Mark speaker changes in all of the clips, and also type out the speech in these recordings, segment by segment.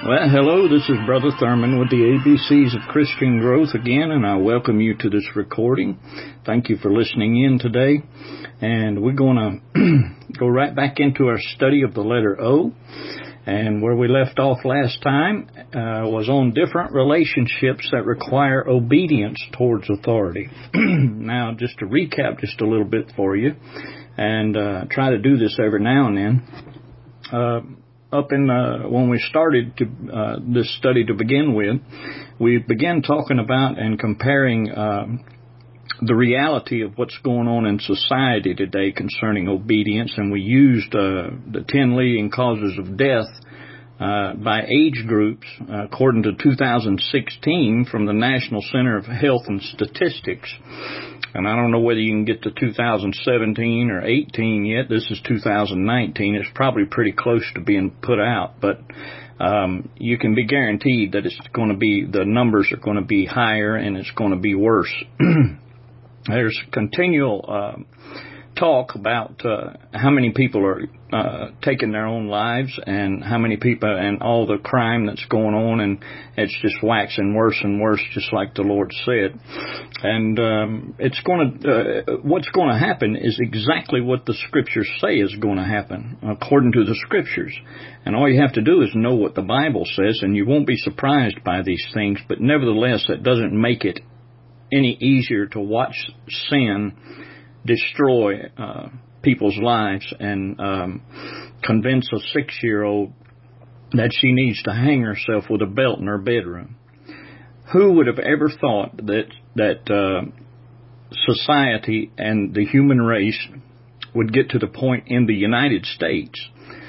Speaker 1: Well, hello, this is Brother Thurman with the ABCs of Christian Growth again, and I welcome you to this recording. Thank you for listening in today, and we're going to go right back into our study of the letter O, and where we left off last time was on different relationships that require obedience towards authority. Now, just to recap just a little bit for you, and try to do this every now and then. When we started this study to begin with, we began talking about and comparing the reality of what's going on in society today concerning obedience, and we used the 10 leading causes of death by age groups according to 2016 from the National Center of Health and Statistics. And I don't know whether you can get to 2017 or 18 yet. This is 2019. It's probably pretty close to being put out, but you can be guaranteed that it's going to be, the numbers are going to be higher and it's going to be worse. There's continual talk about how many people are taking their own lives, and how many people, and all the crime that's going on, and it's just waxing worse and worse, just like the Lord said. And what's going to happen is exactly what the Scriptures say is going to happen, according to the Scriptures. And all you have to do is know what the Bible says, and you won't be surprised by these things. But nevertheless, that doesn't make it any easier to watch sin destroy people's lives and convince a 6-year-old that she needs to hang herself with a belt in her bedroom. Who would have ever thought that society and the human race would get to the point in the United States?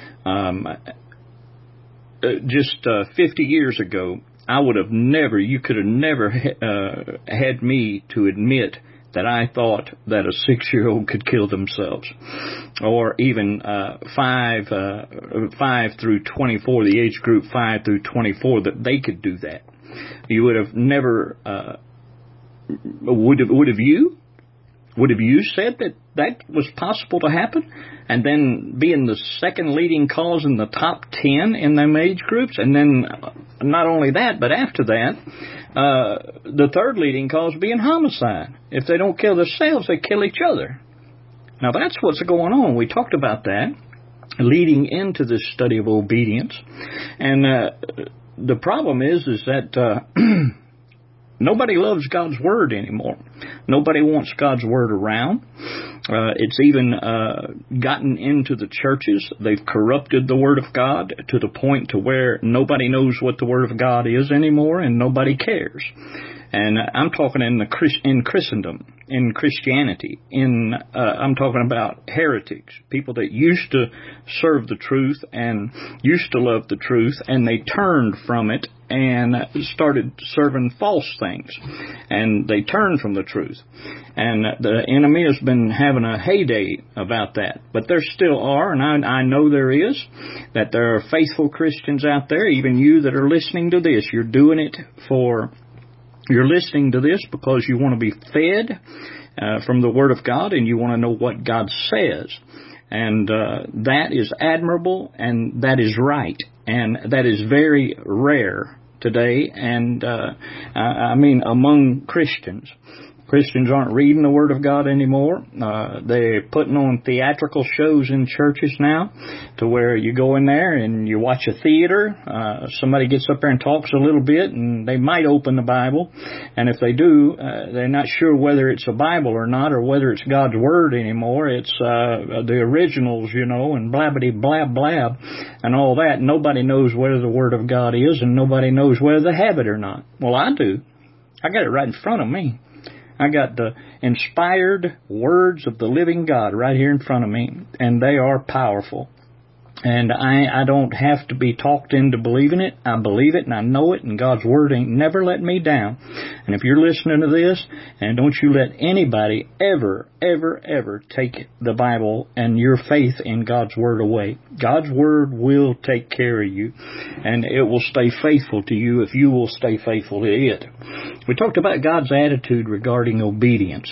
Speaker 1: Just 50 years ago, you could have never had me to admit that I thought that a 6-year-old could kill themselves, or even 5 through 24, the age group 5 through 24, that they could do that. You would have never. Would have you said that was possible to happen? And then being the second leading cause in the top 10 in them age groups, and then not only that, but after that, the third leading cause being homicide. If they don't kill themselves, they kill each other. Now that's what's going on. We talked about that leading into this study of obedience, and the problem is that nobody loves God's Word anymore. Nobody wants God's Word around. It's even gotten into the churches. They've corrupted the Word of God to the point to where nobody knows what the Word of God is anymore, and nobody cares. And I'm talking in Christendom, in Christianity. I'm talking about heretics, people that used to serve the truth and used to love the truth, and they turned from it and started serving false things, and they turned from the truth. And the enemy has been having a heyday about that. But there still are, and I know there is, that there are faithful Christians out there, even you that are listening to this. You're listening to this because you want to be fed from the Word of God, and you want to know what God says. And that is admirable, and that is right, and that is very rare today, and I mean among Christians. Christians aren't reading the Word of God anymore. They're putting on theatrical shows in churches now, to where you go in there and you watch a theater. Somebody gets up there and talks a little bit, and they might open the Bible. And if they do, they're not sure whether it's a Bible or not, or whether it's God's Word anymore. It's the originals, and blabbity blab blab and all that. Nobody knows whether the Word of God is, and nobody knows whether they have it or not. Well, I do. I got it right in front of me. I got the inspired words of the living God right here in front of me, and they are powerful. And I don't have to be talked into believing it. I believe it, and I know it, and God's Word ain't never let me down. And if you're listening to this, and don't you let anybody ever, ever, ever take the Bible and your faith in God's Word away. God's Word will take care of you, and it will stay faithful to you if you will stay faithful to it. We talked about God's attitude regarding obedience.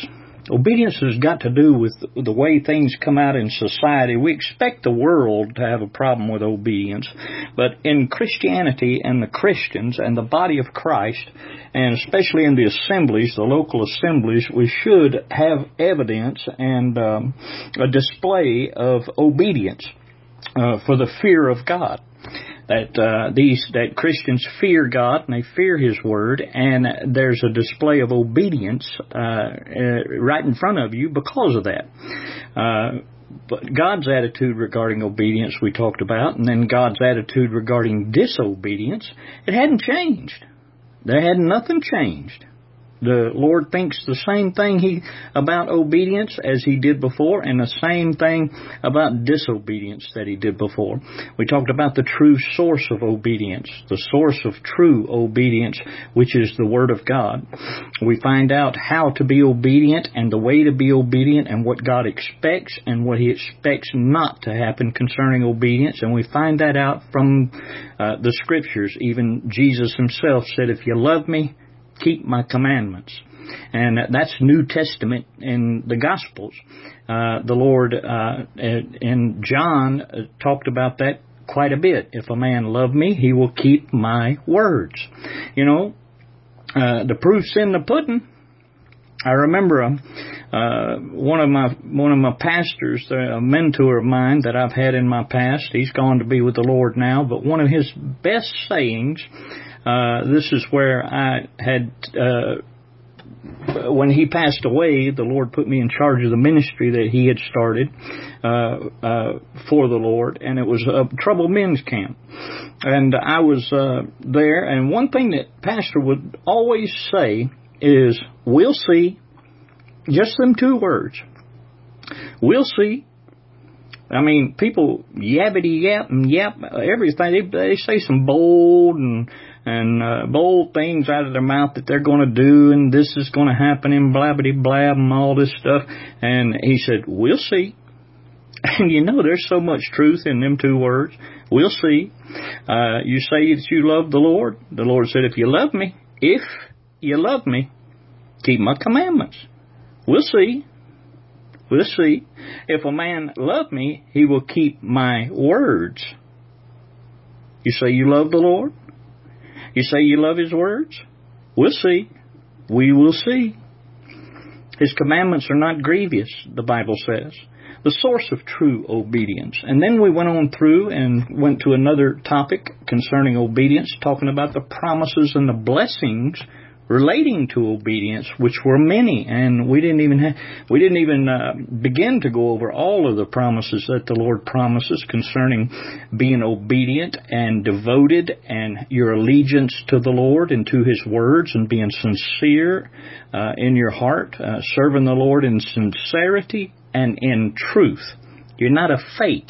Speaker 1: Obedience has got to do with the way things come out in society. We expect the world to have a problem with obedience, but in Christianity and the Christians and the body of Christ, and especially in the assemblies, the local assemblies, we should have evidence and a display of obedience for the fear of God. That Christians fear God and they fear His Word, and there's a display of obedience right in front of you because of that. But God's attitude regarding obedience we talked about, and then God's attitude regarding disobedience, it hadn't changed. There had nothing changed. The Lord thinks the same thing about obedience as He did before, and the same thing about disobedience that He did before. We talked about the true source of obedience, the source of true obedience, which is the Word of God. We find out how to be obedient and the way to be obedient and what God expects and what He expects not to happen concerning obedience, and we find that out from the Scriptures. Even Jesus Himself said, "If you love me, keep my commandments." And that's New Testament in the Gospels. The Lord in John talked about that quite a bit. If a man love me, he will keep my words. You know, the proof's in the pudding. I remember one of my pastors, a mentor of mine that I've had in my past. He's gone to be with the Lord now, but one of his best sayings. This is where I had, when he passed away, the Lord put me in charge of the ministry that he had started for the Lord, and it was a Troubled Men's Camp. And I was there, and one thing that Pastor would always say is, "We'll see." Just them two words. We'll see. I mean, people yappity yap and yap everything. They say some bold and bold things out of their mouth that they're going to do, and this is going to happen, and blabbity blab and all this stuff. And he said, "We'll see." And you know, there's so much truth in them two words. We'll see. You say that you love the Lord. The Lord said, if you love me, keep my commandments. We'll see. We'll see. If a man love me, he will keep my words. You say you love the Lord? You say you love His words? We'll see. We will see. His commandments are not grievous, the Bible says. The source of true obedience. And then we went on through and went to another topic concerning obedience, talking about the promises and the blessings relating to obedience, which were many, and we didn't even begin to go over all of the promises that the Lord promises concerning being obedient and devoted and your allegiance to the Lord and to His words, and being sincere in your heart, serving the Lord in sincerity and in truth. You're not a fake.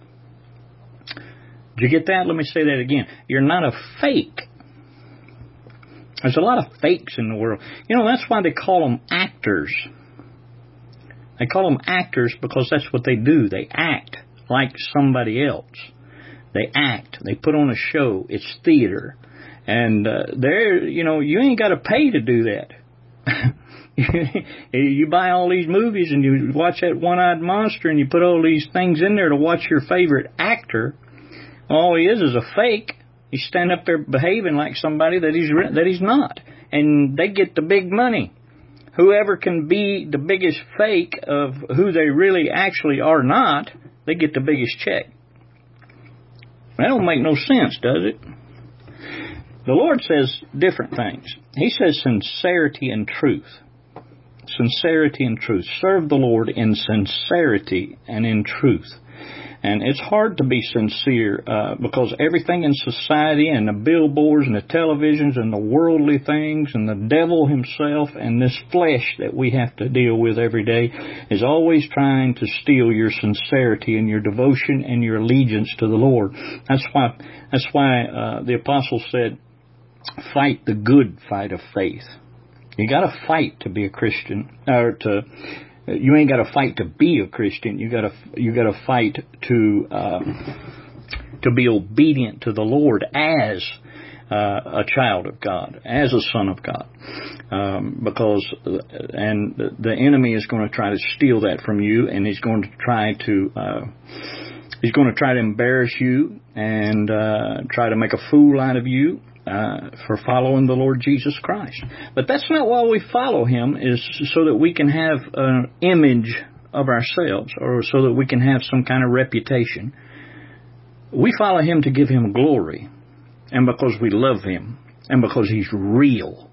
Speaker 1: Did you get that? Let me say that again. You're not a fake. There's a lot of fakes in the world. You know, that's why they call them actors. They call them actors because that's what they do. They act like somebody else. They act. They put on a show. It's theater. And you ain't got to pay to do that. You buy all these movies and you watch that one-eyed monster and you put all these things in there to watch your favorite actor. All he is a fake. He's standing up there behaving like somebody that he's not. And they get the big money. Whoever can be the biggest fake of who they really actually are not, they get the biggest check. That don't make no sense, does it? The Lord says different things. He says sincerity and truth. Sincerity and truth. Serve the Lord in sincerity and in truth. And it's hard to be sincere because everything in society and the billboards and the televisions and the worldly things and the devil himself and this flesh that we have to deal with every day is always trying to steal your sincerity and your devotion and your allegiance to the Lord. That's why the apostle said, fight the good fight of faith. You got to fight to be a Christian, you ain't got to fight to be a Christian. You got to fight to be obedient to the Lord as a child of God, as a son of God, because the enemy is going to try to steal that from you, and he's going to try to embarrass you and try to make a fool out of you for following the Lord Jesus Christ. But that's not why we follow Him, is so that we can have an image of ourselves, or so that we can have some kind of reputation. We follow Him to give Him glory, and because we love Him, and because He's real.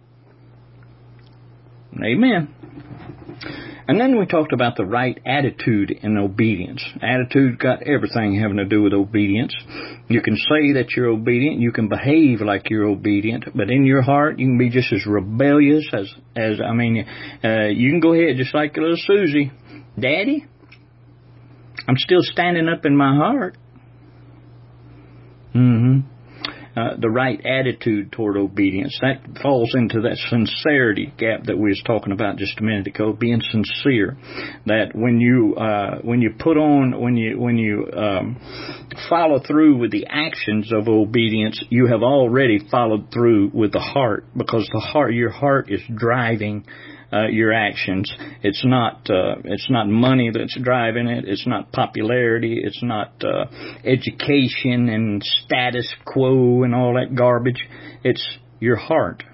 Speaker 1: Amen. And then we talked about the right attitude in obedience. Attitude got everything having to do with obedience. You can say that you're obedient, you can behave like you're obedient, but in your heart you can be just as rebellious as you can go ahead just like little Susie. Daddy, I'm still standing up in my heart. The right attitude toward obedience, that falls into that sincerity gap that we was talking about just a minute ago, being sincere. That when you follow through with the actions of obedience, you have already followed through with the heart, because your heart is driving your actions. It's not money that's driving it. It's not popularity. It's not education and status quo and all that garbage. It's your heart.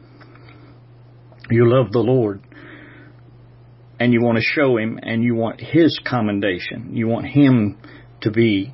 Speaker 1: You love the Lord, and you want to show Him, and you want His commendation. You want Him to be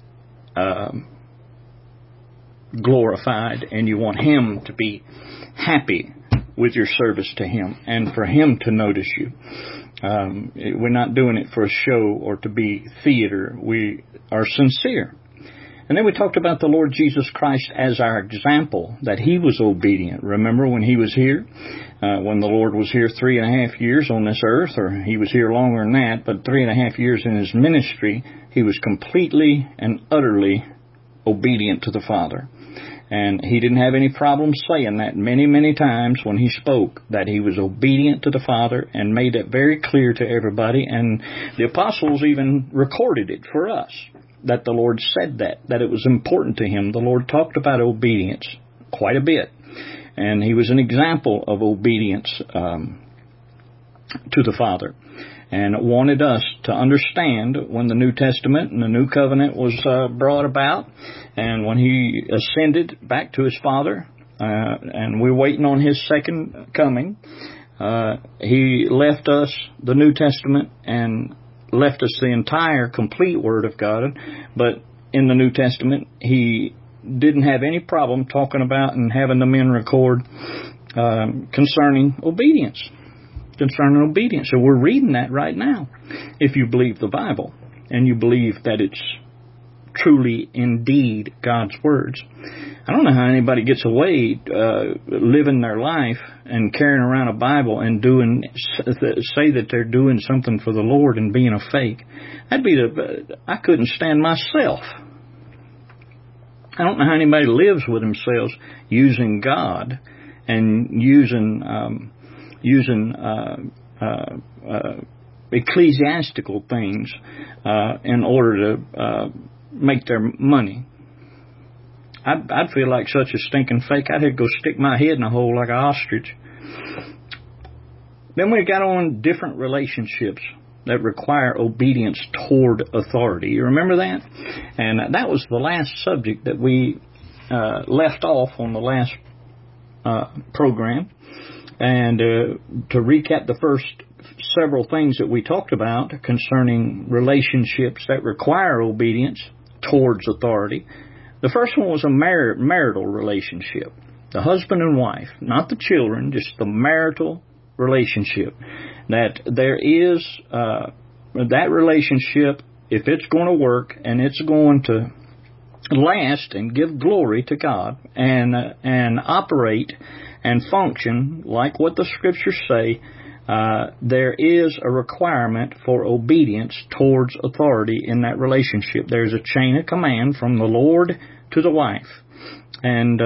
Speaker 1: glorified, and you want Him to be happy with your service to Him, and for Him to notice you. We're not doing it for a show or to be theater. We are sincere. And then we talked about the Lord Jesus Christ as our example, that He was obedient. Remember when He was here? When the Lord was here 3.5 years on this earth, or He was here longer than that, but 3.5 years in His ministry, He was completely and utterly obedient to the Father. And He didn't have any problem saying that many, many times when He spoke, that He was obedient to the Father, and made it very clear to everybody. And the apostles even recorded it for us, that the Lord said that it was important to Him. The Lord talked about obedience quite a bit. And He was an example of obedience to the Father, and wanted us to understand when the New Testament and the New Covenant was brought about, and when He ascended back to His Father, and we're waiting on His second coming, He left us the New Testament and left us the entire complete Word of God. But in the New Testament, He didn't have any problem talking about and having the men record concerning obedience. So we're reading that right now, if you believe the Bible, and you believe that it's truly indeed God's words. I don't know how anybody gets away living their life and carrying around a Bible and say that they're doing something for the Lord and being a fake. I couldn't stand myself. I don't know how anybody lives with themselves using God and using ecclesiastical things in order to make their money. I'd feel like such a stinking fake. I'd have to go stick my head in a hole like an ostrich. Then we got on different relationships that require obedience toward authority. You remember that? And that was the last subject that we left off on the last program. And to recap the first several things that we talked about concerning relationships that require obedience towards authority, the first one was a marital relationship. The husband and wife, not the children, just the marital relationship. That there is that relationship, if it's going to work and it's going to last and give glory to God and operate and function like what the Scriptures say, there is a requirement for obedience towards authority in that relationship. There's a chain of command from the Lord to the wife, and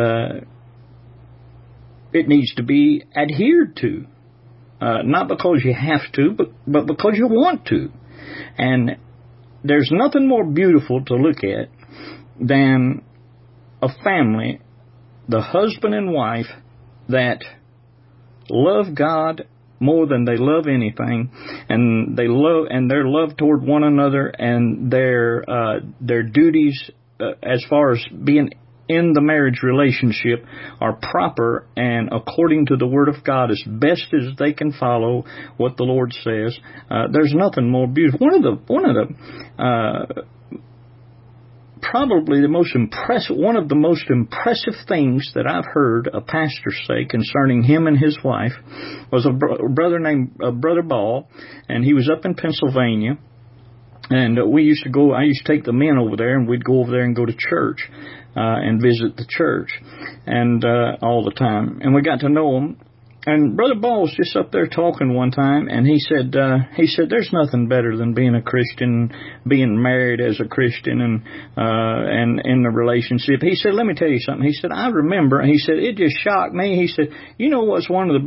Speaker 1: it needs to be adhered to, not because you have to, but because you want to. And there's nothing more beautiful to look at than a family the husband and wife that love God more than they love anything, and they love, and their love toward one another, and their duties as far as being in the marriage relationship are proper and according to the Word of God as best as they can follow what the Lord says. There's nothing more beautiful. One of the probably one of the most impressive things that I've heard a pastor say concerning him and his wife was a brother named Brother Ball, and he was up in Pennsylvania, and I used to take the men over there, and we'd go over there and go to church and visit the church and all the time, and we got to know them. And Brother Ball was just up there talking one time, and he said, there's nothing better than being a Christian, being married as a Christian, and in the relationship. He said, let me tell you something. He said, I remember. He said, it just shocked me. He said, you know what's one of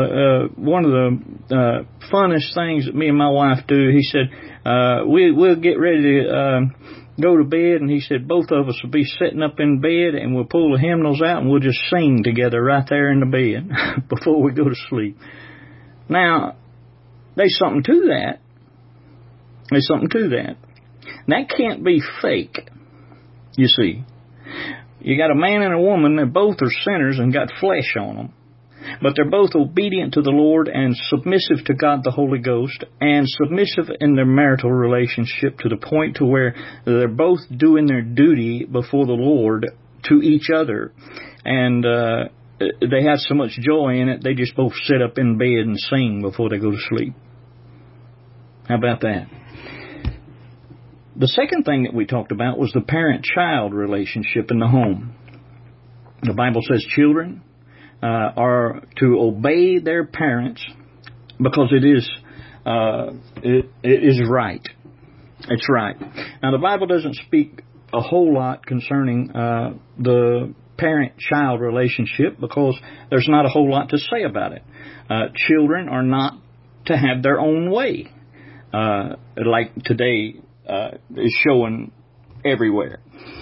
Speaker 1: the funnest things that me and my wife do? He said, we'll get ready to go to bed, and he said both of us will be sitting up in bed, and we'll pull the hymnals out, and we'll just sing together right there in the bed before we go to sleep. Now, there's something to that. There's something to that. That can't be fake, you see. You got a man and a woman that both are sinners and got flesh on them, but they're both obedient to the Lord and submissive to God the Holy Ghost, and submissive in their marital relationship to the point to where they're both doing their duty before the Lord to each other. And they have so much joy in it, they just both sit up in bed and sing before they go to sleep. How about that? The second thing that we talked about was the parent-child relationship in the home. The Bible says children are to obey their parents because it is right. It's right. Now, the Bible doesn't speak a whole lot concerning the parent-child relationship because there's not a whole lot to say about it. Children are not to have their own way, like today is showing everywhere.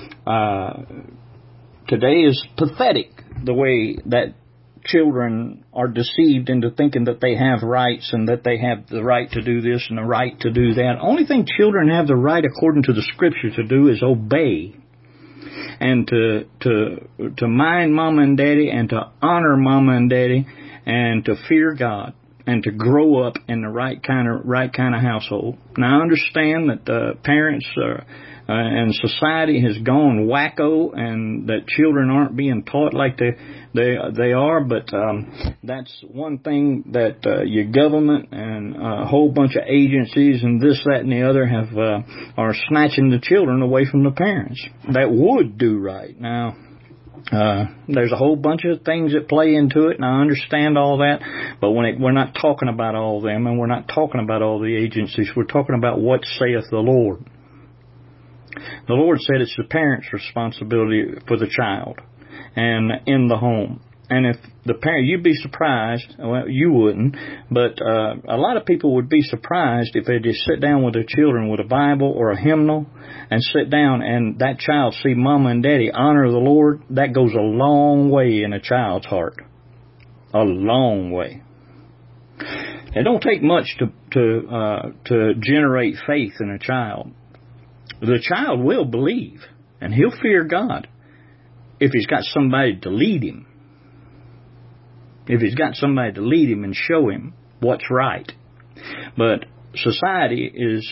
Speaker 1: Today is pathetic, the way that children are deceived into thinking that they have rights and that they have the right to do this and the right to do that. Only thing children have the right according to the Scripture to do is obey, and to mind Mama and Daddy, and to honor Mama and Daddy, and to fear God, and to grow up in the right kind of household. Now, I understand that parents and society has gone wacko, and that children aren't being taught like they are, but that's one thing that your government and a whole bunch of agencies and this, that, and the other are snatching the children away from the parents that would do right. Now, there's a whole bunch of things that play into it, and I understand all that, but we're not talking about all of them, and we're not talking about all the agencies. We're talking about what saith the Lord. The Lord said it's the parent's responsibility for the child and in the home. And if the parent, you'd be surprised, well, you wouldn't, but a lot of people would be surprised if they just sit down with their children with a Bible or a hymnal and sit down and that child see Mama and Daddy honor the Lord. That goes a long way in a child's heart. A long way. It don't take much to generate faith in a child. The child will believe, and he'll fear God if he's got somebody to lead him. If he's got somebody to lead him and show him what's right. But society is,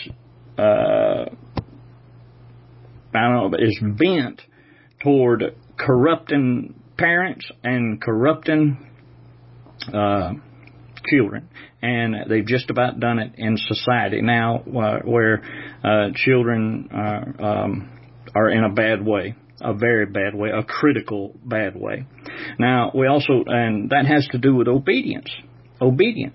Speaker 1: is bent toward corrupting parents and corrupting children, and they've just about done it in society now, where children are in a bad way, a very bad way, a critical bad way. Now, we also, and that has to do with obedience. Obedience.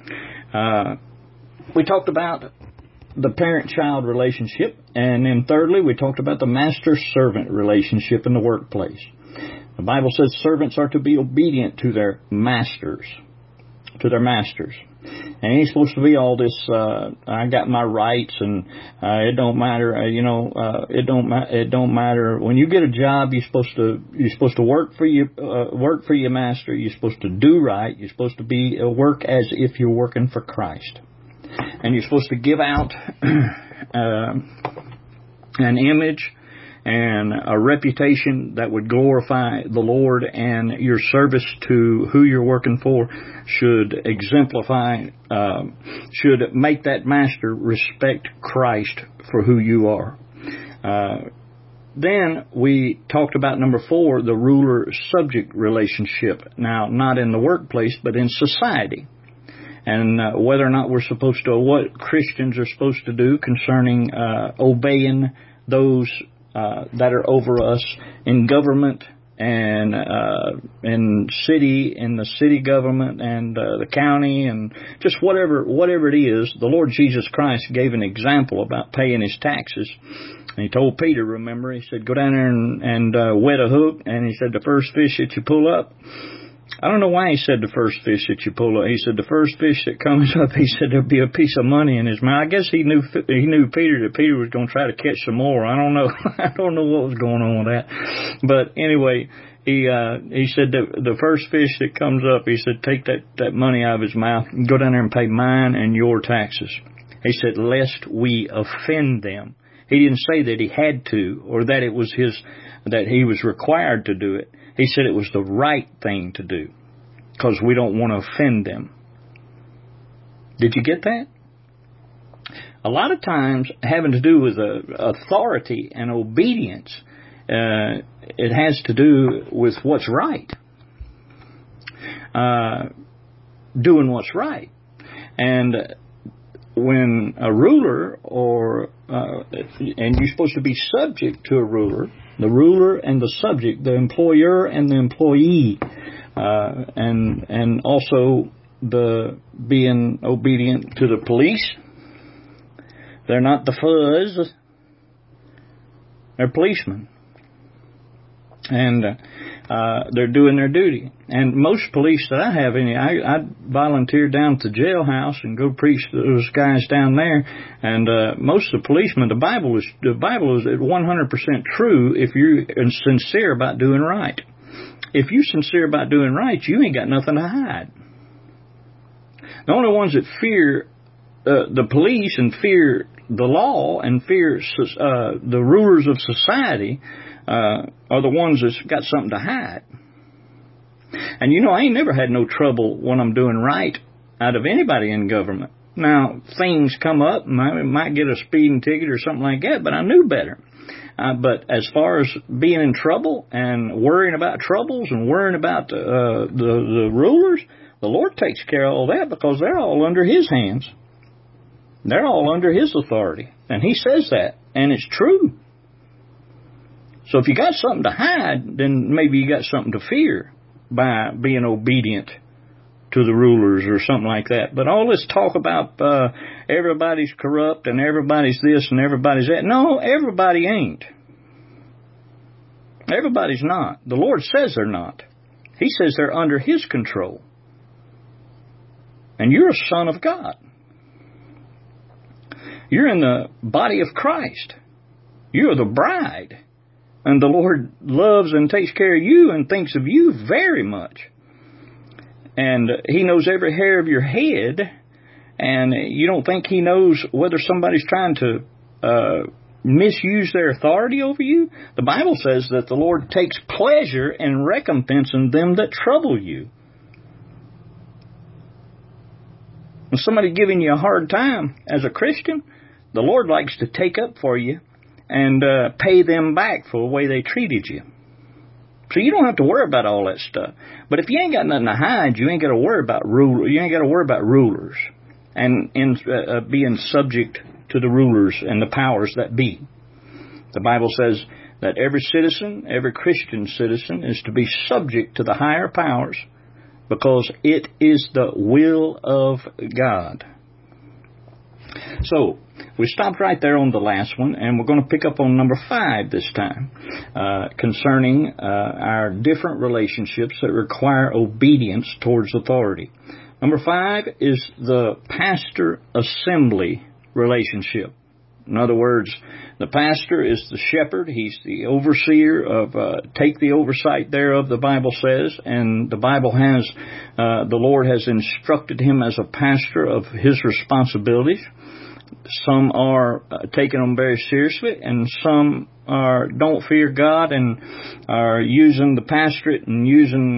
Speaker 1: We talked about the parent-child relationship, and then thirdly, we talked about the master-servant relationship in the workplace. The Bible says servants are to be obedient to their masters. And it ain't supposed to be all this, I got my rights and, it don't matter, it don't matter. When you get a job, you're supposed to work for your master. You're supposed to do right. You're supposed to work as if you're working for Christ. And you're supposed to give out, an image and a reputation that would glorify the Lord, and your service to who you're working for should exemplify, should make that master respect Christ for who you are. Then we talked about number 4, the ruler-subject relationship. Now, not in the workplace, but in society. And whether or not we're supposed to, what Christians are supposed to do concerning obeying those that are over us in government and in the city government and the county and just whatever it is. The Lord Jesus Christ gave an example about paying his taxes. And he told Peter, remember, he said, go down there and wet a hook. And he said, the first fish that you pull up, I don't know why he said the first fish that you pull up. He said the first fish that comes up, he said there'll be a piece of money in his mouth. I guess he knew Peter, that Peter was going to try to catch some more. I don't know. I don't know what was going on with that. But anyway, he said that the first fish that comes up, he said take that money out of his mouth and go down there and pay mine and your taxes. He said, lest we offend them. He didn't say that he had to or that it was that he was required to do it. He said it was the right thing to do because we don't want to offend them. Did you get that? A lot of times having to do with authority and obedience, it has to do with what's right. Doing what's right. And when a ruler and you're supposed to be subject to a ruler, the ruler and the subject, the employer and the employee, and also the being obedient to the police. They're not the fuzz. They're policemen. And they're doing their duty. And most police that I have I volunteer down to the jailhouse and go preach to those guys down there. And most of the policemen, the Bible is 100% true if you're sincere about doing right. If you're sincere about doing right, you ain't got nothing to hide. The only ones that fear the police and fear the law and fear the rulers of society are the ones that's got something to hide. And I ain't never had no trouble when I'm doing right out of anybody in government. Now, things come up, and I might get a speeding ticket or something like that, but I knew better. But as far as being in trouble and worrying about troubles and worrying about the rulers, the Lord takes care of all that because they're all under His hands. They're all under His authority. And He says that, and it's true. So if you got something to hide, then maybe you got something to fear by being obedient to the rulers or something like that. But all this talk about everybody's corrupt and everybody's this and everybody's that. No, everybody ain't. Everybody's not. The Lord says they're not. He says they're under His control. And you're a son of God. You're in the body of Christ. You're the bride. And the Lord loves and takes care of you and thinks of you very much. And He knows every hair of your head. And you don't think He knows whether somebody's trying to misuse their authority over you? The Bible says that the Lord takes pleasure in recompensing them that trouble you. When somebody's giving you a hard time as a Christian, the Lord likes to take up for you and pay them back for the way they treated you. So you don't have to worry about all that stuff. But if you ain't got nothing to hide, you ain't got to worry about You ain't got to worry about rulers and being subject to the rulers and the powers that be. The Bible says that every citizen, every Christian citizen, is to be subject to the higher powers because it is the will of God. So, we stopped right there on the last one, and we're going to pick up on number 5 this time, concerning our different relationships that require obedience towards authority. Number 5 is the pastor-assembly relationship. In other words, the pastor is the shepherd. He's the overseer of, take the oversight thereof, the Bible says. And the Bible has, the Lord has instructed him as a pastor of his responsibilities. Some are taking them very seriously, and some don't fear God and are using the pastorate and using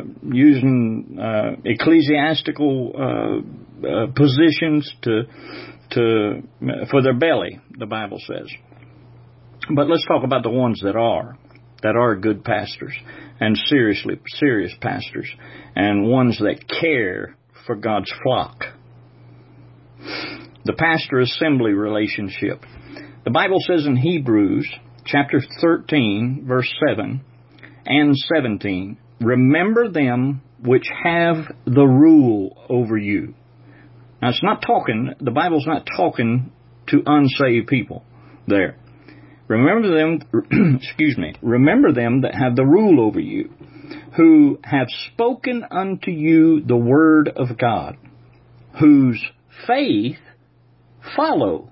Speaker 1: ecclesiastical positions for their belly, the Bible says. But let's talk about the ones that are good pastors and serious pastors, and ones that care for God's flock. The pastor-assembly relationship. The Bible says in Hebrews chapter 13, verse 7 and 17, remember them which have the rule over you. Now, the Bible's not talking to unsaved people there. Remember them, remember them that have the rule over you, who have spoken unto you the word of God, whose faith follow.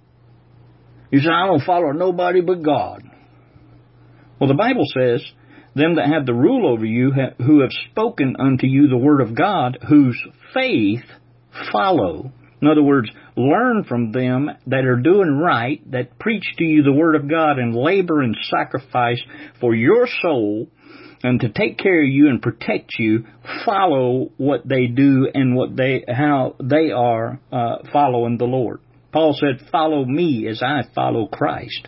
Speaker 1: You say, I don't follow nobody but God. Well, the Bible says, them that have the rule over you, who have spoken unto you the word of God, whose faith follow. In other words, learn from them that are doing right, that preach to you the word of God and labor and sacrifice for your soul and to take care of you and protect you. Follow what they do and how they are following the Lord. Paul said, follow me as I follow Christ.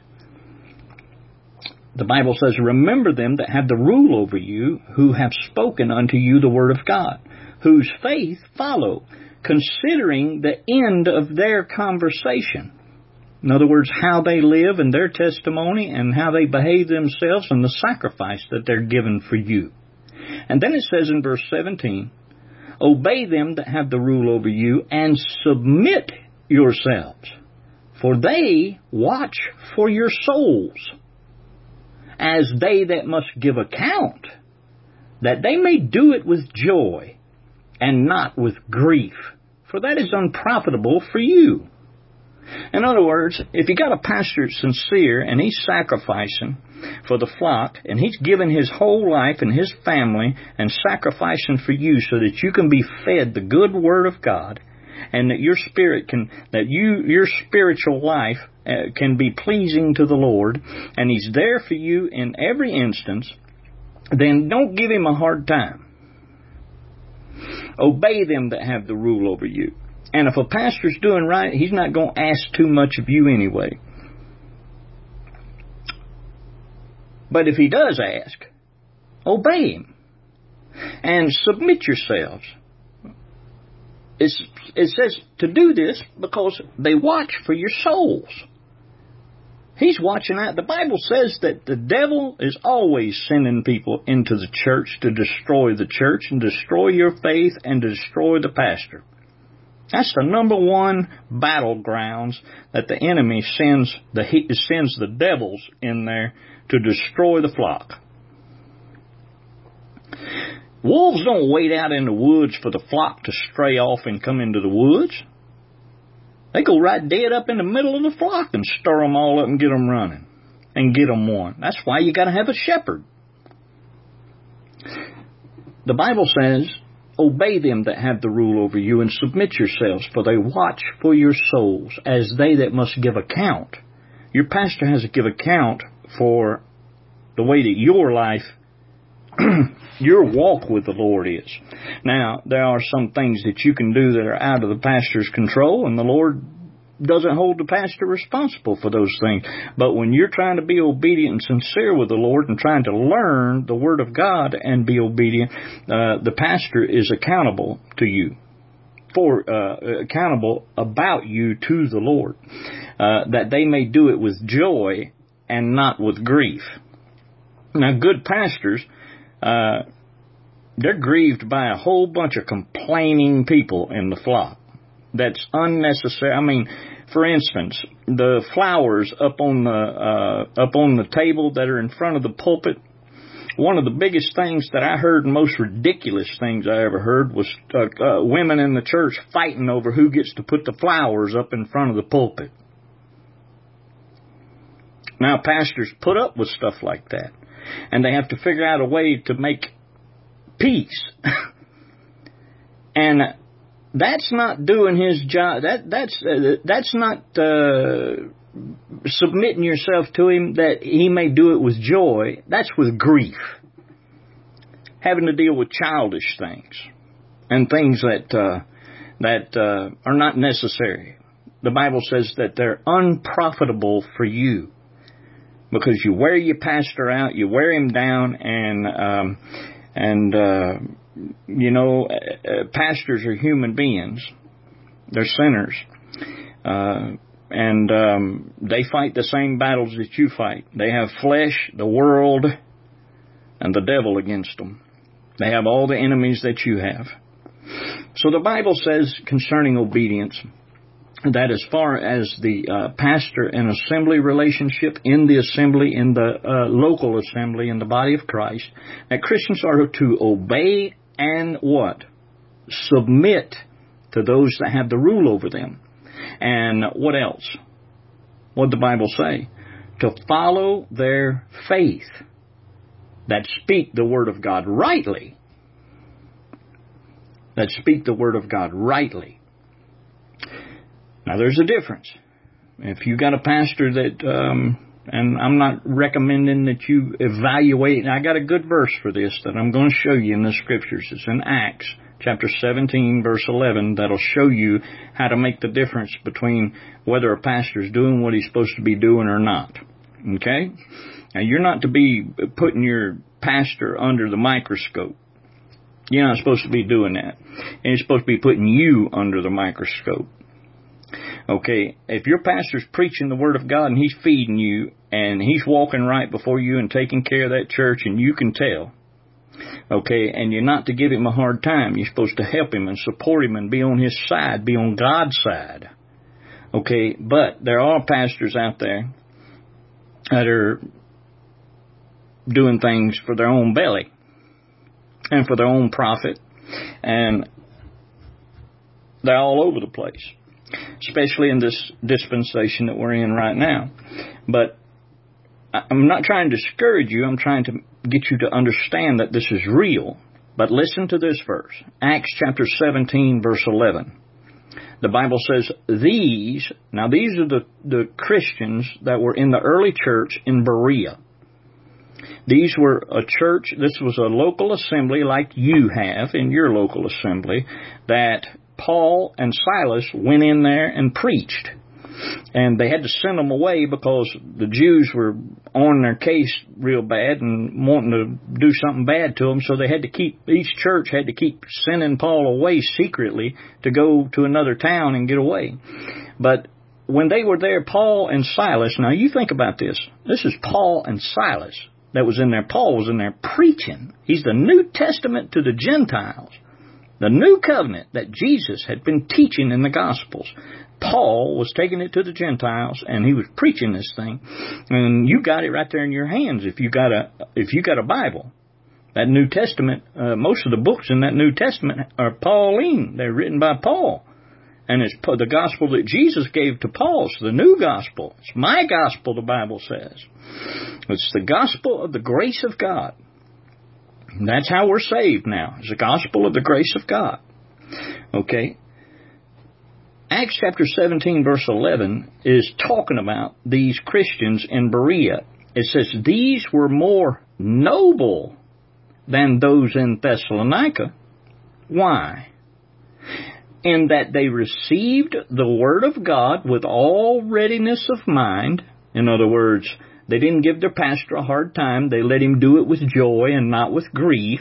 Speaker 1: The Bible says, remember them that have the rule over you, who have spoken unto you the word of God, whose faith follow, considering the end of their conversation. In other words, how they live and their testimony and how they behave themselves and the sacrifice that they're given for you. And then it says in verse 17, obey them that have the rule over you and submit yourselves, for they watch for your souls, as they that must give account, that they may do it with joy and not with grief, for that is unprofitable for you. In other words, if you got a pastor that's sincere and he's sacrificing for the flock and he's giving his whole life and his family and sacrificing for you so that you can be fed the good word of God and that your your spiritual life can be pleasing to the Lord, and he's there for you in every instance, then don't give him a hard time. Obey them that have the rule over you. And if a pastor's doing right, he's not going to ask too much of you anyway. But if he does ask, obey him and submit yourselves. It says to do this because they watch for your souls. He's watching out. The Bible says that the devil is always sending people into the church to destroy the church and destroy your faith and destroy the pastor. That's the number one battlegrounds that the enemy sends the devils in there to destroy the flock. Wolves don't wait out in the woods for the flock to stray off and come into the woods. They go right dead up in the middle of the flock and stir them all up and get them running and get them one. That's why you got to have a shepherd. The Bible says, obey them that have the rule over you and submit yourselves, for they watch for your souls as they that must give account. Your pastor has to give account for the way that your life, your walk with the Lord is. Now, there are some things that you can do that are out of the pastor's control, and the Lord doesn't hold the pastor responsible for those things. But when you're trying to be obedient and sincere with the Lord and trying to learn the Word of God and be obedient, the pastor is accountable to you, accountable about you to the Lord, that they may do it with joy and not with grief. Now, good pastors, they're grieved by a whole bunch of complaining people in the flock. That's unnecessary. I mean, for instance, the flowers up on the table that are in front of the pulpit, One of the biggest things that I heard, and most ridiculous things I ever heard, was women in the church fighting over who gets to put the flowers up in front of the pulpit. Now, pastors put up with stuff like that, and they have to figure out a way to make peace. And that's not doing his job. That's not submitting yourself to him that he may do it with joy. That's with grief. Having to deal with childish things and things that are not necessary. The Bible says that they're unprofitable for you because you wear your pastor out, you wear him down, and pastors are human beings. They're sinners. And they fight the same battles that you fight. They have flesh, the world, and the devil against them. They have all the enemies that you have. So the Bible says concerning obedience that as far as the pastor and assembly relationship in the assembly, in the local assembly, in the body of Christ, that Christians are to obey and what? Submit to those that have the rule over them. And what else? What did the Bible say? To follow their faith, that speak the Word of God rightly. That speak the Word of God rightly. Now there's a difference. If you got a pastor that, and I'm not recommending that you evaluate, and I got a good verse for this that I'm going to show you in the Scriptures. It's in Acts chapter 17, verse 11, that'll show you how to make the difference between whether a pastor is doing what he's supposed to be doing or not. Okay? Now, you're not to be putting your pastor under the microscope. You're not supposed to be doing that. And you're supposed to be putting you under the microscope. Okay? If your pastor's preaching the Word of God and he's feeding you and he's walking right before you and taking care of that church and you can tell, okay, and you're not to give him a hard time. You're supposed to help him and support him and be on his side, be on God's side. Okay, but there are pastors out there that are doing things for their own belly and for their own profit, and they're all over the place, especially in this dispensation that we're in right now. But I'm not trying to discourage you. I'm trying to get you to understand that this is real. But listen to this verse. Acts chapter 17, verse 11. The Bible says, these are the Christians that were in the early church in Berea. These were a church, this was a local assembly like you have in your local assembly, that Paul and Silas went in there and preached. And they had to send them away because the Jews were on their case real bad and wanting to do something bad to them. So they had to each church had to keep sending Paul away secretly to go to another town and get away. But when they were there, Paul and Silas, now you think about this. This is Paul and Silas that was in there. Paul was in there preaching. He's the New Testament to the Gentiles. The new covenant that Jesus had been teaching in the Gospels. Paul was taking it to the Gentiles, and he was preaching this thing. And you got it right there in your hands if you got a Bible. That New Testament, most of the books in that New Testament are Pauline. They're written by Paul. And it's the gospel that Jesus gave to Paul. It's the new gospel. It's my gospel, the Bible says. It's the gospel of the grace of God. And that's how we're saved now. It's the gospel of the grace of God. Okay? Acts chapter 17, verse 11 is talking about these Christians in Berea. It says, these were more noble than those in Thessalonica. Why? In that they received the word of God with all readiness of mind. In other words, they didn't give their pastor a hard time. They let him do it with joy and not with grief.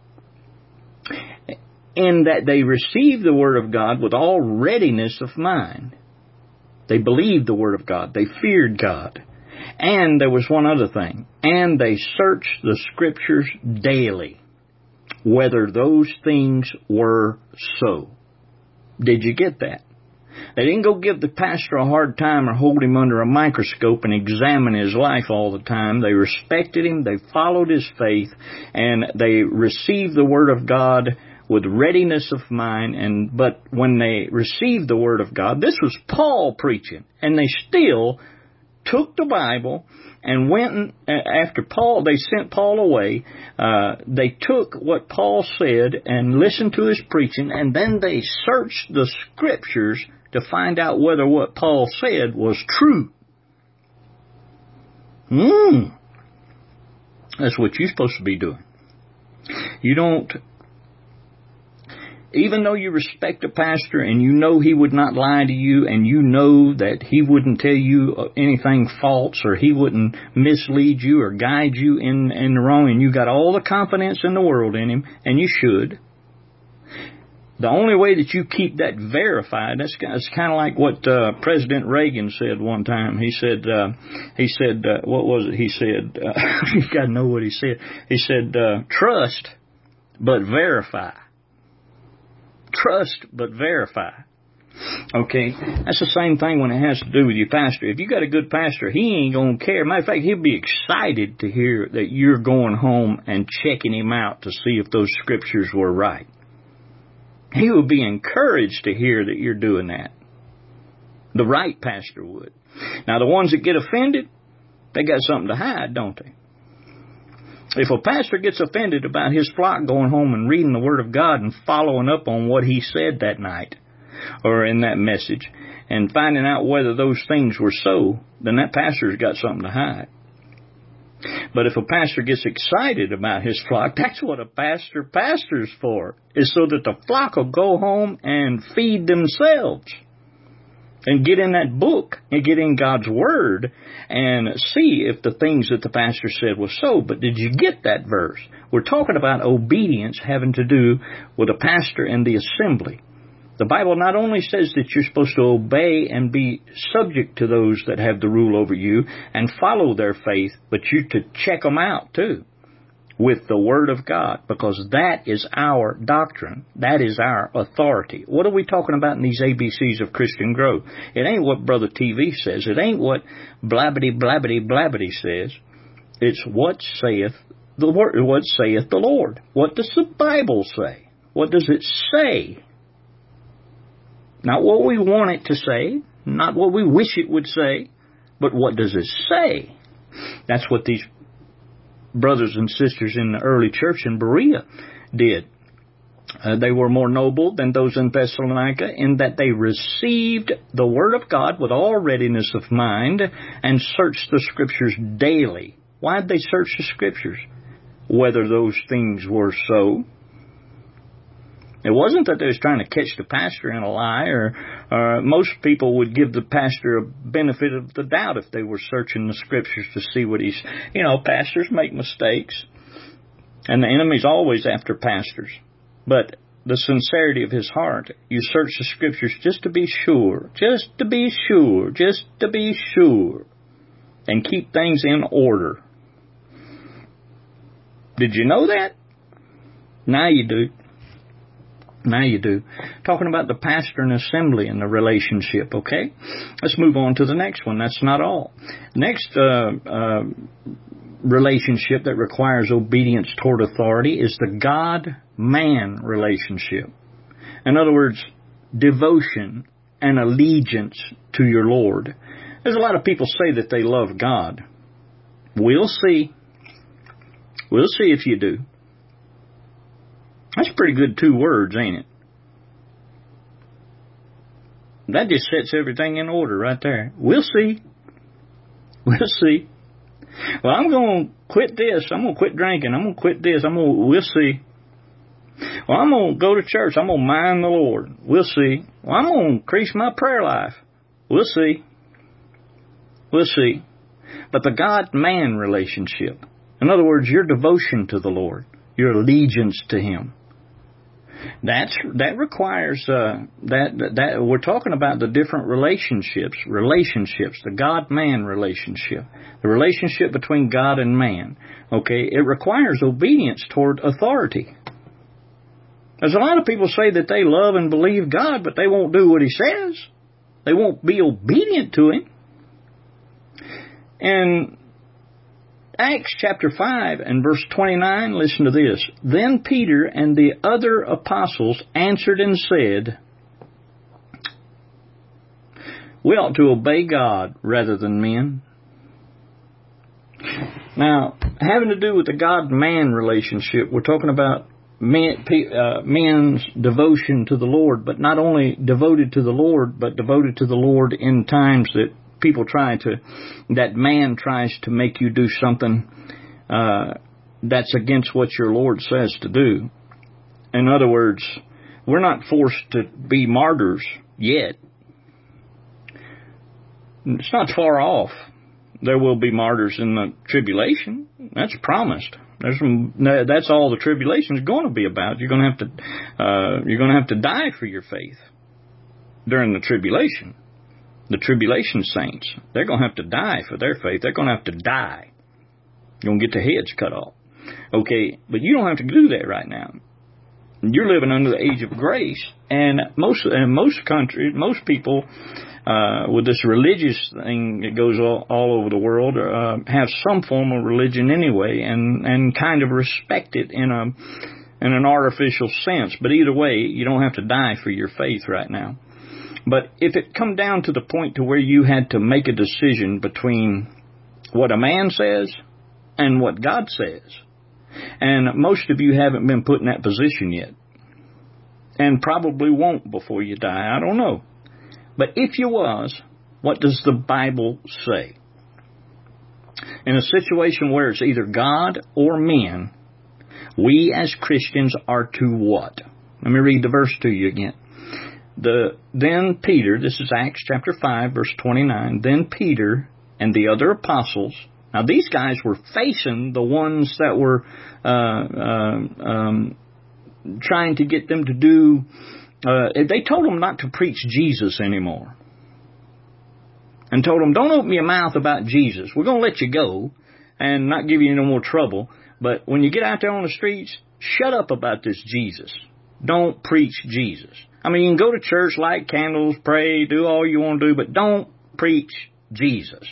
Speaker 1: In that they received the Word of God with all readiness of mind. They believed the Word of God. They feared God. And there was one other thing. And they searched the Scriptures daily, whether those things were so. Did you get that? They didn't go give the pastor a hard time or hold him under a microscope and examine his life all the time. They respected him, they followed his faith, and they received the Word of God with readiness of mind. But when they received the Word of God, this was Paul preaching, and they still took the Bible and went, after Paul, they sent Paul away, they took what Paul said and listened to his preaching, and then they searched the Scriptures to find out whether what Paul said was true. That's what you're supposed to be doing. You don't, even though you respect a pastor and you know he would not lie to you and you know that he wouldn't tell you anything false or he wouldn't mislead you or guide you in the wrong, and you got all the confidence in the world in him, and you should. The only way that you keep that verified, that's kind of like what President Reagan said one time. He said, what was it? He said, you got to know what he said. He said, trust, but verify. Trust, but verify. Okay? That's the same thing when it has to do with your pastor. If you got a good pastor, he ain't going to care. Matter of fact, he'll be excited to hear that you're going home and checking him out to see if those Scriptures were right. He will be encouraged to hear that you're doing that. The right pastor would. Now, the ones that get offended, they got something to hide, don't they? If a pastor gets offended about his flock going home and reading the Word of God and following up on what he said that night or in that message and finding out whether those things were so, then that pastor's got something to hide. But if a pastor gets excited about his flock, that's what a pastor's for, is so that the flock will go home and feed themselves and get in that book and get in God's Word and see if the things that the pastor said was so. But did you get that verse? We're talking about obedience having to do with a pastor and the assembly. The Bible not only says that you're supposed to obey and be subject to those that have the rule over you and follow their faith, but you're to check them out too with the Word of God, because that is our doctrine. That is our authority. What are we talking about in these ABCs of Christian growth? It ain't what Brother TV says. It ain't what blabbity, blabbity, blabbity says. It's what saith the Word. What saith the Lord? What does the Bible say? What does it say? Not what we want it to say, not what we wish it would say, but what does it say? That's what these brothers and sisters in the early church in Berea did. They were more noble than those in Thessalonica in that they received the Word of God with all readiness of mind and searched the Scriptures daily. Why did they search the Scriptures? Whether those things were so. It wasn't that they was trying to catch the pastor in a lie, or most people would give the pastor a benefit of the doubt if they were searching the Scriptures to see what he's... pastors make mistakes, and the enemy's always after pastors. But the sincerity of his heart, you search the Scriptures just to be sure, and keep things in order. Did you know that? Now you do. Now you do. Talking about the pastor and assembly and the relationship, okay? Let's move on to the next one. That's not all. Next relationship that requires obedience toward authority is the God-man relationship. In other words, devotion and allegiance to your Lord. There's a lot of people say that they love God. We'll see. We'll see if you do. That's pretty good 2 words, ain't it? That just sets everything in order right there. We'll see. We'll see. Well, I'm going to quit this. I'm going to quit drinking. I'm going to quit this. We'll see. Well, I'm going to go to church. I'm going to mind the Lord. We'll see. Well, I'm going to increase my prayer life. We'll see. We'll see. But the God-man relationship, in other words, your devotion to the Lord, your allegiance to Him, that requires that we're talking about the different relationships, the God-man relationship, the relationship between God and man. Okay, it requires obedience toward authority. There's a lot of people say that they love and believe God, but they won't do what He says. They won't be obedient to Him. And Acts chapter 5 and verse 29, listen to this. Then Peter and the other apostles answered and said, we ought to obey God rather than men. Now, having to do with the God-man relationship, we're talking about men's devotion to the Lord, but not only devoted to the Lord, but devoted to the Lord in times that that man tries to make you do something that's against what your Lord says to do. In other words, we're not forced to be martyrs yet. It's not far off. There will be martyrs in the tribulation. That's promised. That's all the tribulation is going to be about. You're going to have to die for your faith during the tribulation. The tribulation saints, they're going to have to die for their faith. They're going to have to die. You're going to get their heads cut off. Okay, but you don't have to do that right now. You're living under the age of grace, and most countries, most people with this religious thing that goes all over the world have some form of religion anyway, and kind of respect it in an artificial sense. But either way, you don't have to die for your faith right now. But if it come down to the point to where you had to make a decision between what a man says and what God says, and most of you haven't been put in that position yet, and probably won't before you die, I don't know. But if you was, what does the Bible say? In a situation where it's either God or men, we as Christians are to what? Let me read the verse to you again. Then Peter, this is Acts chapter 5, verse 29, then Peter and the other apostles, now these guys were facing the ones that were trying to get them to do, they told them not to preach Jesus anymore. And told them, don't open your mouth about Jesus. We're going to let you go and not give you no more trouble. But when you get out there on the streets, shut up about this Jesus. Don't preach Jesus. I mean, you can go to church, light candles, pray, do all you want to do, but don't preach Jesus.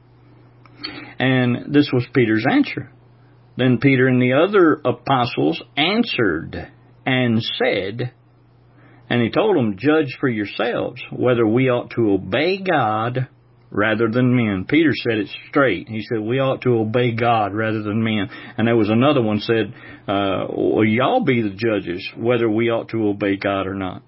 Speaker 1: And this was Peter's answer. Then Peter and the other apostles answered and said, and he told them, judge for yourselves whether we ought to obey God rather than men. Peter said it straight. He said, we ought to obey God rather than men. And there was another one said, well, y'all be the judges whether we ought to obey God or not.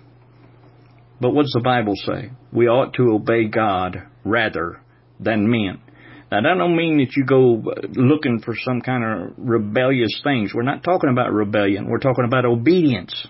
Speaker 1: But what does the Bible say? We ought to obey God rather than men. Now, that don't mean that you go looking for some kind of rebellious things. We're not talking about rebellion. We're talking about obedience.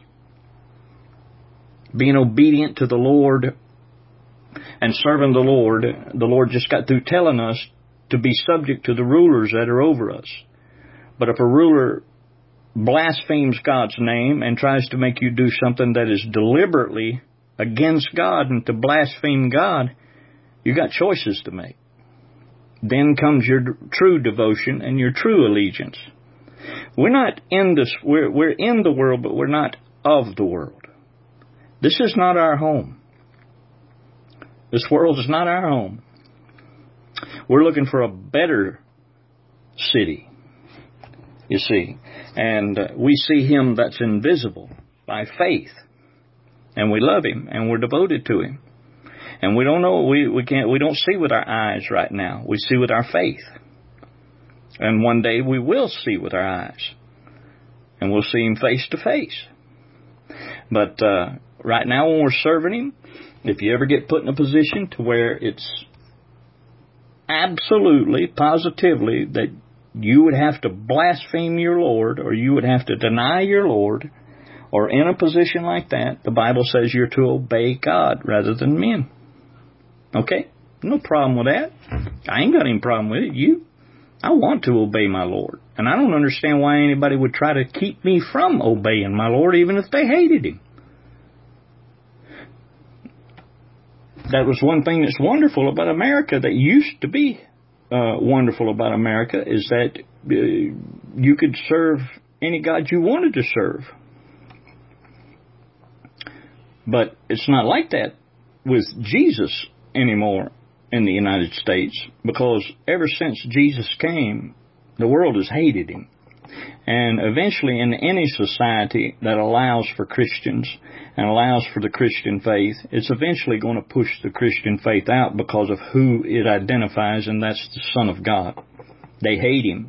Speaker 1: Being obedient to the Lord and serving the Lord. The Lord just got through telling us to be subject to the rulers that are over us. But if a ruler blasphemes God's name and tries to make you do something that is deliberately against God and to blaspheme God, you got choices to make. Then comes your true devotion and your true allegiance. We're not in this, we're in the world, but we're not of the world. This is not our home. This world is not our home. We're looking for a better city, you see. And we see Him that's invisible by faith. And we love Him and we're devoted to Him. And we don't know, we don't see with our eyes right now. We see with our faith. And one day we will see with our eyes. And we'll see Him face to face. But right now when we're serving Him, if you ever get put in a position to where it's absolutely, positively that you would have to blaspheme your Lord, or you would have to deny your Lord, or in a position like that, the Bible says you're to obey God rather than men. Okay? No problem with that. I ain't got any problem with it. I want to obey my Lord. And I don't understand why anybody would try to keep me from obeying my Lord, even if they hated Him. That was one thing that's wonderful about America, that used to be wonderful about America, is that you could serve any God you wanted to serve. But it's not like that with Jesus anymore in the United States, because ever since Jesus came, the world has hated him. And eventually, in any society that allows for Christians and allows for the Christian faith, it's eventually going to push the Christian faith out because of who it identifies, and that's the Son of God. They hate him.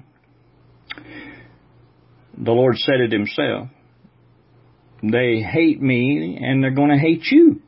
Speaker 1: The Lord said it himself. They hate me, and they're going to hate you.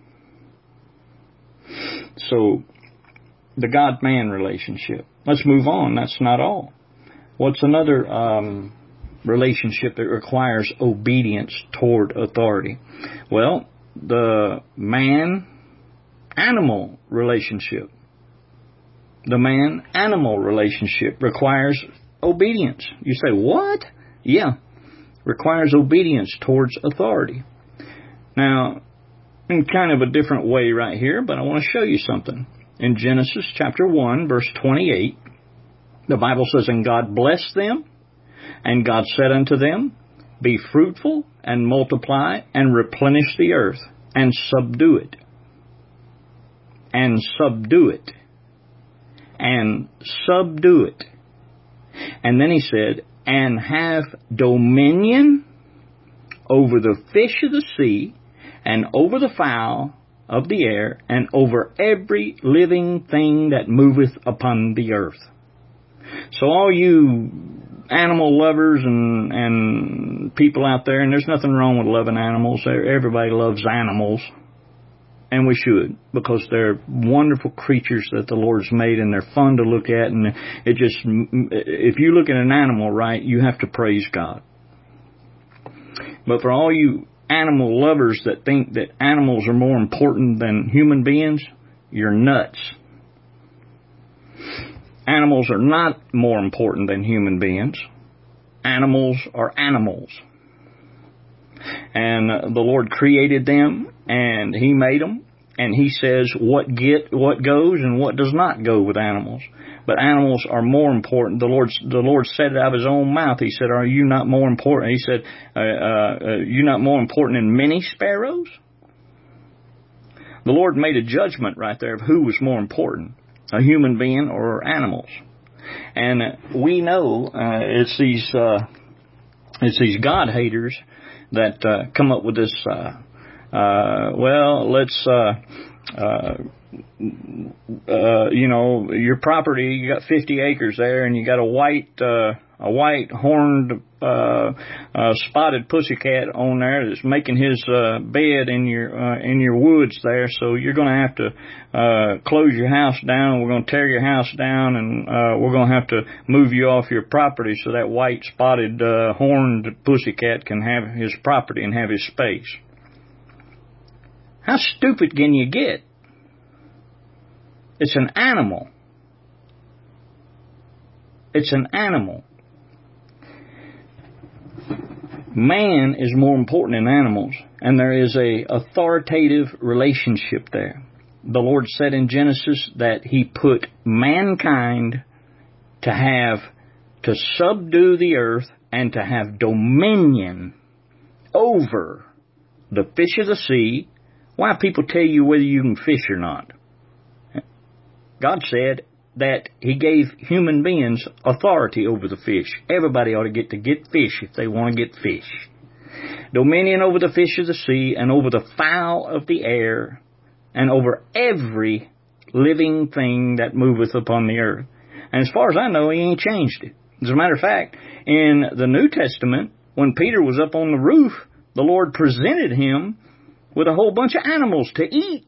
Speaker 1: So, the God-man relationship. Let's move on. That's not all. What's another relationship that requires obedience toward authority? Well, the man-animal relationship. The man-animal relationship requires obedience. You say, what? Yeah, requires obedience towards authority. Now, in kind of a different way right here, but I want to show you something. In Genesis chapter 1, verse 28, the Bible says, "And God blessed them, and God said unto them, Be fruitful, and multiply, and replenish the earth, and subdue it. And subdue it. And subdue it." And then he said, "And have dominion over the fish of the sea, and over the fowl of the air, and over every living thing that moveth upon the earth." So all you animal lovers and people out there, and there's nothing wrong with loving animals. Everybody loves animals. And we should, because they're wonderful creatures that the Lord's made, and they're fun to look at. And it just, if you look at an animal right, you have to praise God. But for all you animal lovers that think that animals are more important than human beings, you're nuts. Animals are not more important than human beings. Animals are animals. And the Lord created them, and He made them, and He says what goes and what does not go with animals. But animals are more important. The Lord said it out of His own mouth. He said, "Are you not more important?" He said, "You not more important than many sparrows?" The Lord made a judgment right there of who was more important, a human being or animals. And we know it's these God haters that come up with this. Your property, you got 50 acres there, and you got a white horned spotted pussycat on there that's making his bed in your woods there. So you're going to have to close your house down. We're going to tear your house down, and we're going to have to move you off your property so that white spotted horned pussycat can have his property and have his space. How stupid can you get? It's an animal. It's an animal. Man is more important than animals, and there is a authoritative relationship there. The Lord said in Genesis that He put mankind to subdue the earth and to have dominion over the fish of the sea. Why people tell you whether you can fish or not? God said that He gave human beings authority over the fish. Everybody ought to get fish if they want to get fish. Dominion over the fish of the sea, and over the fowl of the air, and over every living thing that moveth upon the earth. And as far as I know, He ain't changed it. As a matter of fact, in the New Testament, when Peter was up on the roof, the Lord presented him with a whole bunch of animals to eat.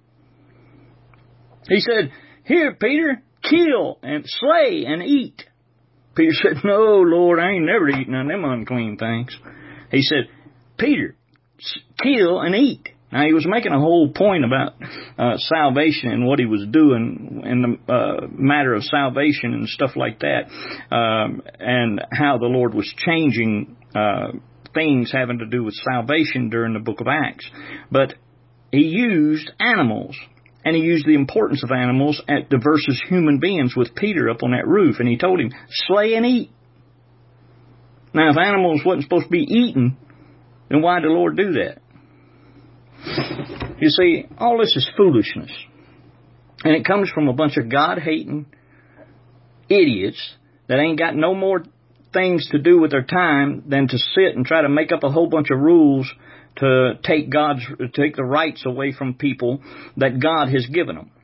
Speaker 1: He said, "Here, Peter, kill and slay and eat." Peter said, "No, Lord, I ain't never eaten none of them unclean things." He said, "Peter, kill and eat." Now, he was making a whole point about salvation and what he was doing in the matter of salvation and stuff like that, and how the Lord was changing things having to do with salvation during the book of Acts. But He used animals. And He used the importance of animals versus human beings with Peter up on that roof. And He told him, slay and eat. Now, if animals wasn't supposed to be eaten, then why did the Lord do that? You see, all this is foolishness. And it comes from a bunch of God-hating idiots that ain't got no more things to do with their time than to sit and try to make up a whole bunch of rules to take the rights away from people that God has given them.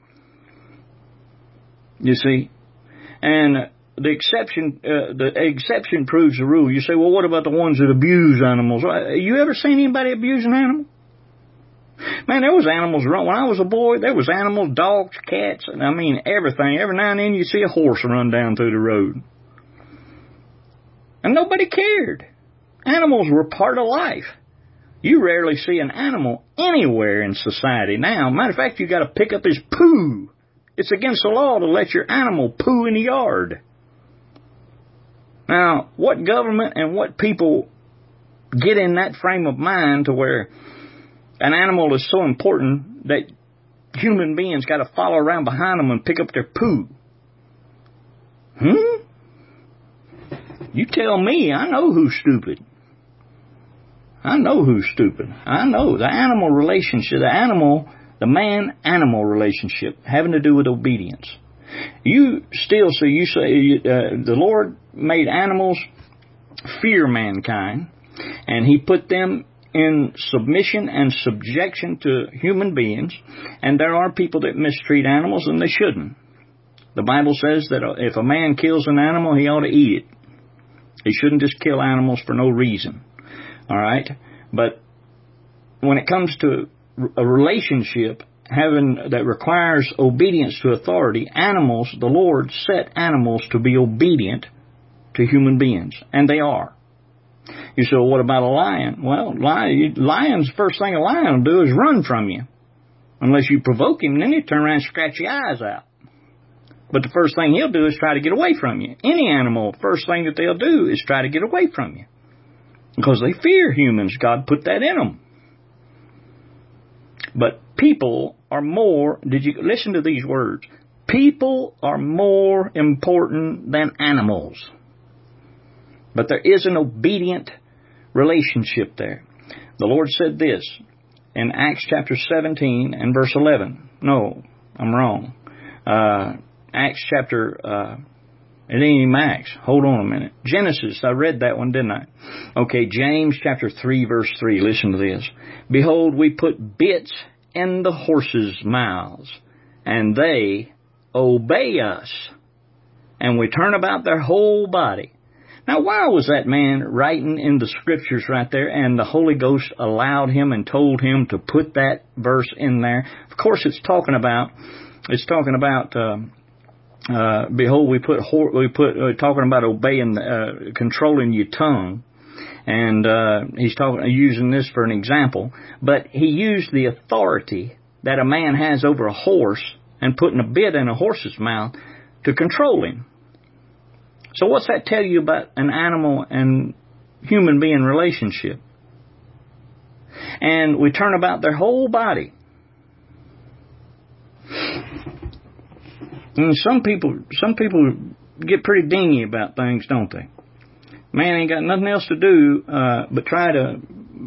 Speaker 1: You see? And the exception proves the rule. You say, well, what about the ones that abuse animals? You ever seen anybody abuse an animal? Man, there was animals run. When I was a boy, there was animals, dogs, cats, and I mean everything. Every now and then you see a horse run down through the road. And nobody cared. Animals were part of life. You rarely see an animal anywhere in society now. Matter of fact, you got to pick up his poo. It's against the law to let your animal poo in the yard. Now, what government and what people get in that frame of mind to where an animal is so important that human beings got to follow around behind them and pick up their poo? You tell me. I know who's stupid. I know who's stupid. I know the animal relationship, the man-animal relationship having to do with obedience. You still see, the Lord made animals fear mankind, and He put them in submission and subjection to human beings, and there are people that mistreat animals, and they shouldn't. The Bible says that if a man kills an animal, he ought to eat it. He shouldn't just kill animals for no reason. All right? But when it comes to a relationship that requires obedience to authority, animals, the Lord set animals to be obedient to human beings, and they are. You say, well, what about a lion? Well, lion's first thing a lion will do is run from you. Unless you provoke him, then he'll turn around and scratch your eyes out. But the first thing he'll do is try to get away from you. Any animal, first thing that they'll do is try to get away from you. Because they fear humans. God put that in them. But people are more, listen to these words, people are more important than animals. But there is an obedient relationship there. The Lord said this in Acts chapter 17 and verse 11. No, I'm wrong. Acts chapter, it ain't even Acts. Hold on a minute. Genesis, I read that one, didn't I? Okay, James chapter 3 verse 3. Listen to this. Behold, we put bits in the horses' mouths, and they obey us, and we turn about their whole body. Now, why was that man writing in the scriptures right there, and the Holy Ghost allowed him and told him to put that verse in there? Of course, it's talking about behold, we put talking about obeying, controlling your tongue, and he's using this for an example. But he used the authority that a man has over a horse and putting a bit in a horse's mouth to control him. So what's that tell you about an animal and human being relationship? And we turn about their whole body. And some people get pretty dingy about things, don't they? Man ain't got nothing else to do but try to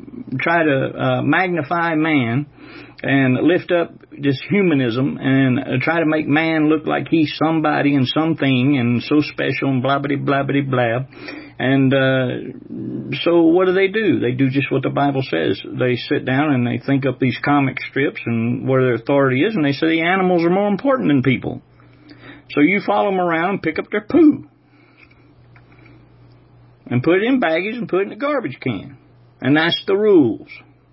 Speaker 1: magnify man and lift up this humanism and try to make man look like he's somebody and something and so special and blah-bitty-blah-bitty-blah. And so what do? They do just what the Bible says. They sit down and they think up these comic strips and where their authority is, and they say the animals are more important than people. So you follow them around and pick up their poo and put it in baggies and put it in the garbage can. And that's the rules.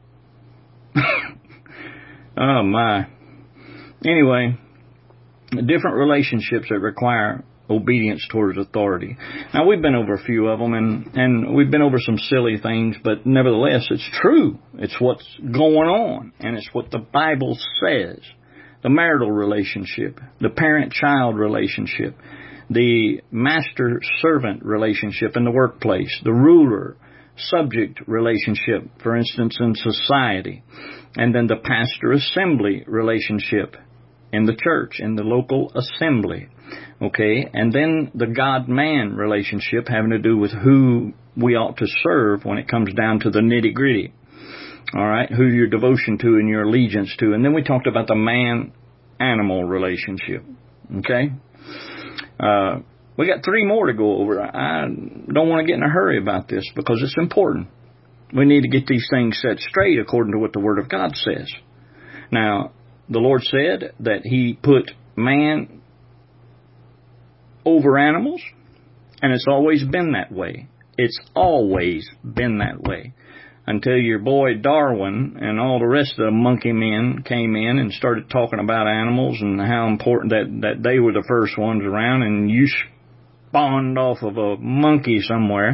Speaker 1: Oh, my. Anyway, different relationships that require obedience towards authority. Now, we've been over a few of them, and we've been over some silly things, but nevertheless, it's true. It's what's going on, and it's what the Bible says. The marital relationship, the parent-child relationship, the master-servant relationship in the workplace, the ruler-subject relationship, for instance, in society, and then the pastor-assembly relationship in the church, in the local assembly, okay, and then the God-man relationship having to do with who we ought to serve when it comes down to the nitty-gritty. All right, who your devotion to and your allegiance to. And then we talked about the man-animal relationship. Okay? We got 3 more to go over. I don't want to get in a hurry about this because it's important. We need to get these things set straight according to what the Word of God says. Now, the Lord said that He put man over animals, and it's always been that way. It's always been that way. Until your boy Darwin and all the rest of the monkey men came in and started talking about animals and how important that they were the first ones around, and you spawned off of a monkey somewhere.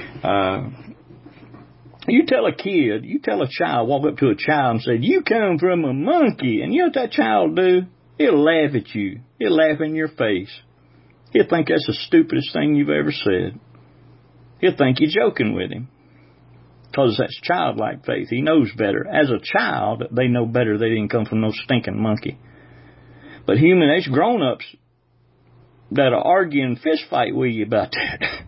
Speaker 1: You tell a child, walk up to a child and say, you come from a monkey, and you know what that child will do? He'll laugh at you. He'll laugh in your face. He'll think that's the stupidest thing you've ever said. He'll think you're joking with him. Because that's childlike faith. He knows better. As a child, they know better. They didn't come from no stinking monkey. But there's grown-ups that'll argue and fist fight with you about that.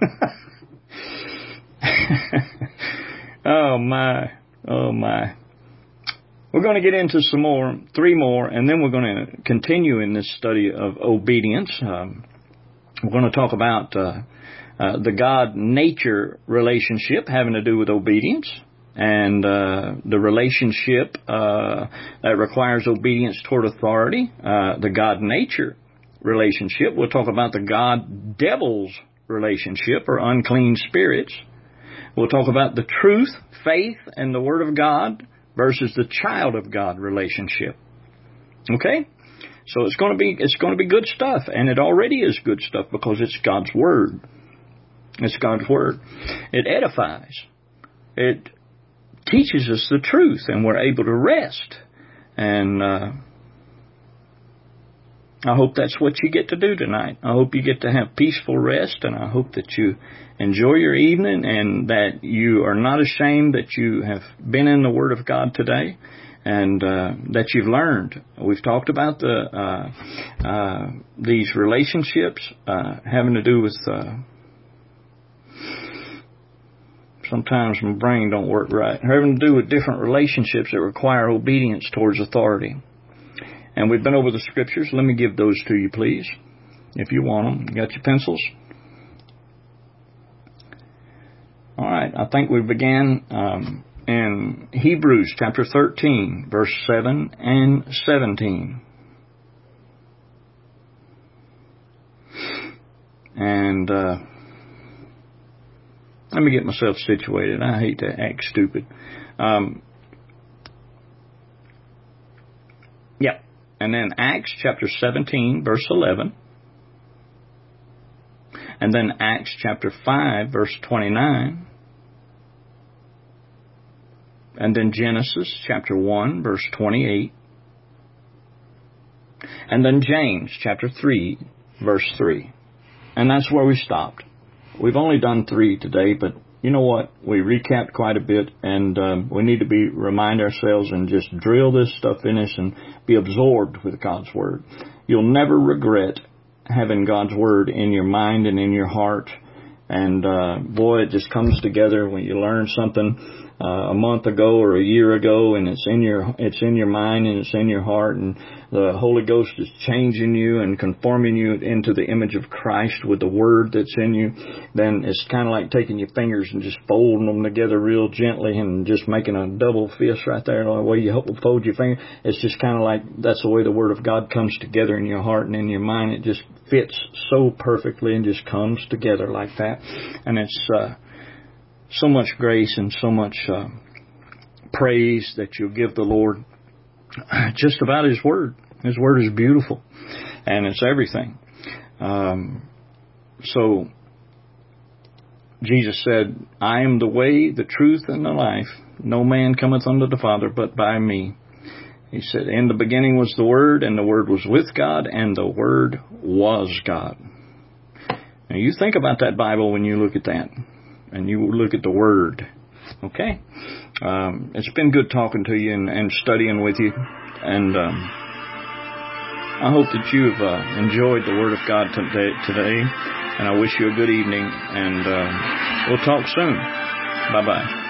Speaker 1: Oh, my. Oh, my. We're going to get into some more, 3 more, and then we're going to continue in this study of obedience. We're going to talk about the God-nature relationship having to do with obedience, and the relationship that requires obedience toward authority, the God-nature relationship. We'll talk about the God-devil's relationship, or unclean spirits. We'll talk about the truth, faith, and the Word of God versus the child of God relationship. Okay? So it's going to be good stuff, and it already is good stuff because it's God's Word. It's God's Word. It edifies. It teaches us the truth, and we're able to rest. And I hope that's what you get to do tonight. I hope you get to have peaceful rest, and I hope that you enjoy your evening and that you are not ashamed that you have been in the Word of God today, and that you've learned. We've talked about these relationships having to do with... sometimes my brain don't work right. Having to do with different relationships that require obedience towards authority. And we've been over the scriptures. Let me give those to you, please, if you want them. You got your pencils? All right. I think we began in Hebrews chapter 13, verse 7 and 17. And let me get myself situated. I hate to act stupid. Yep. And then Acts chapter 17, verse 11. And then Acts chapter 5, verse 29. And then Genesis chapter 1, verse 28. And then James chapter 3, verse 3. And that's where we stopped. We've only done 3 today, but you know what? We recapped quite a bit, and we need to remind ourselves and just drill this stuff in us and be absorbed with God's Word. You'll never regret having God's Word in your mind and in your heart. And boy, it just comes together when you learn something a month ago or a year ago, and it's in your mind and it's in your heart, and the Holy Ghost is changing you and conforming you into the image of Christ with the Word that's in you. Then it's kind of like taking your fingers and just folding them together real gently and just making a double fist right there. The way you fold your finger, it's just kind of like that's the way the Word of God comes together in your heart and in your mind. It just fits so perfectly and just comes together like that. And it's so much grace and so much praise that you'll give the Lord just about His Word. His Word is beautiful, and it's everything. So Jesus said, I am the way, the truth, and the life. No man cometh unto the Father but by me. He said, in the beginning was the Word, and the Word was with God, and the Word was God. Now you think about that Bible when you look at that, and you look at the Word. Okay? It's been good talking to you and studying with you, and I hope that you've enjoyed the Word of God today, and I wish you a good evening, and we'll talk soon. Bye-bye.